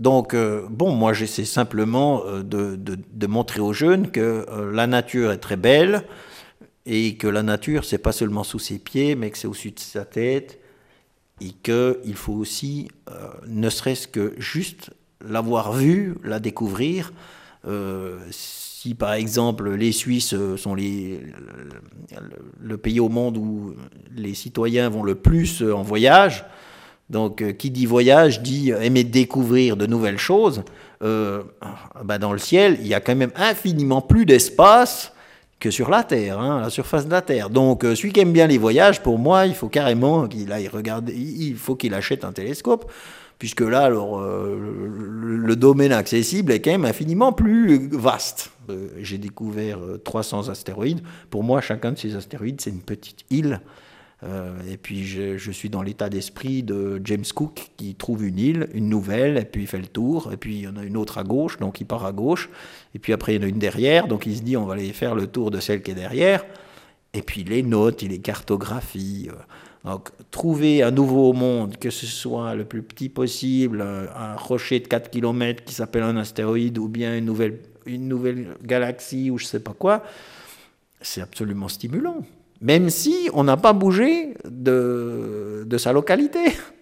Donc, bon, moi, j'essaie simplement de montrer aux jeunes que la nature est très belle et que la nature, c'est pas seulement sous ses pieds, mais que c'est au-dessus de sa tête et qu'il faut aussi, ne serait-ce que juste l'avoir vue, la découvrir. Si par exemple les Suisses sont le pays au monde où les citoyens vont le plus en voyage, donc, qui dit voyage dit aimer découvrir de nouvelles choses. Dans le ciel, il y a quand même infiniment plus d'espace que sur la Terre, hein, la surface de la Terre. Donc, celui qui aime bien les voyages, pour moi, il faut carrément qu'il aille regarder, il faut qu'il achète un télescope, puisque là, alors, le domaine accessible est quand même infiniment plus vaste. J'ai découvert 300 astéroïdes. Pour moi, chacun de ces astéroïdes, c'est une petite île. Et puis je suis dans l'état d'esprit de James Cook qui trouve une île, une nouvelle, et puis il fait le tour, et puis il y en a une autre à gauche, donc il part à gauche, et puis après il y en a une derrière, donc il se dit on va aller faire le tour de celle qui est derrière, et puis il les note, il les cartographie. Donc trouver un nouveau monde, que ce soit le plus petit possible, un rocher de 4 kilomètres qui s'appelle un astéroïde, ou bien une nouvelle galaxie, ou je sais pas quoi, c'est absolument stimulant. Même si on n'a pas bougé de sa localité.